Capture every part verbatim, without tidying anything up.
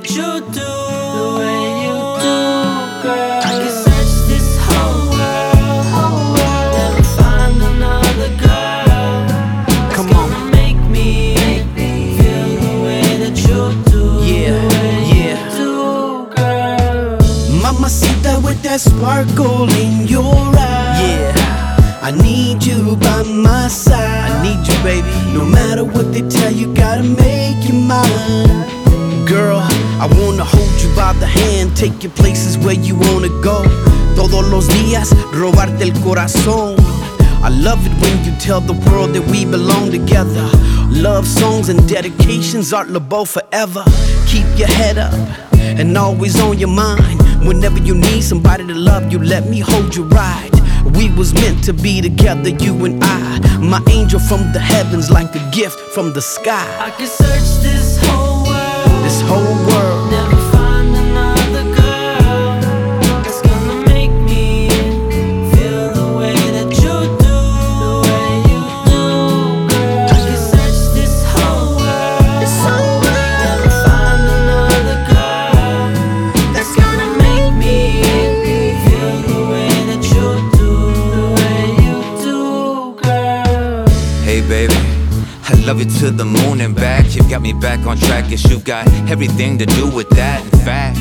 that you do, the way you do, girl. I can search this whole world, whole world, never find another girl that's Come gonna on. make me feel the way that you do, Yeah, the way yeah. you do, girl. Mamacita with that sparkle in your eye. Yeah, I need you by my side. I need you, baby. No matter what they tell you, gotta make you mine. Girl, I wanna hold you by the hand, take you places where you wanna go. Todos los días, robarte el corazón. I love it when you tell the world that we belong together. Love songs and dedications, Art Laboe forever. Keep your head up and always on your mind. Whenever you need somebody to love you, let me hold you right. We was meant to be together, you and I. My angel from the heavens, like a gift from the sky. I can search this whole world, This whole world, never find another girl that's gonna make me feel the way that you do, the way you do, girl. I can search this whole world, this whole world, never find another girl that's gonna make me feel the way that you do, the way you do, girl. Hey baby, I love you to the moon and back. You've got me back on track, yes you've got everything to do with that. In fact,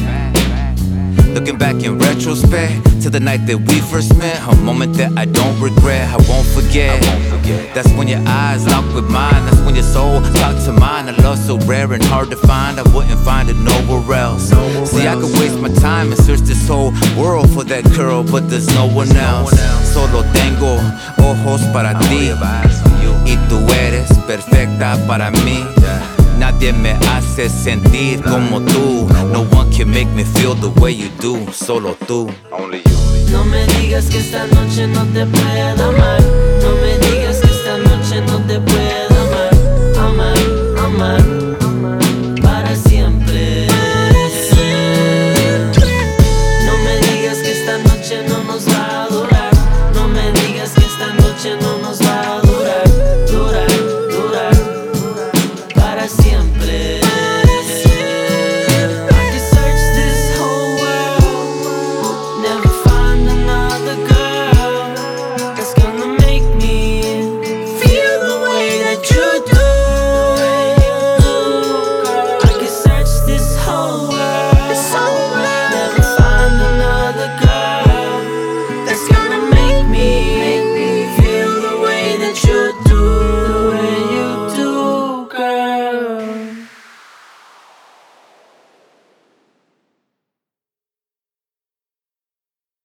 looking back in retrospect to the night that we first met, a moment that I don't regret, I won't forget. That's when your eyes lock with mine, that's when your soul talk to mine. A love so rare and hard to find, I wouldn't find it nowhere else. See, I could waste my time and search this whole world for that girl, but there's no one else. Solo tengo ojos para ti y tú eres perfecta para mí. Nadie me hace sentir como tú. No one can make me feel the way you do. Solo tú. No me digas que esta noche no te puedo amar. No me digas que esta noche no te puedo amar. Amar, amar, para siempre. No me digas que esta noche no nos va a durar. No me digas que esta noche no nos va a durar. Durar, durar, para siempre. I can search this whole world, never find another girl that's gonna make me feel the way that you do. I can search this whole world, never find another girl that's gonna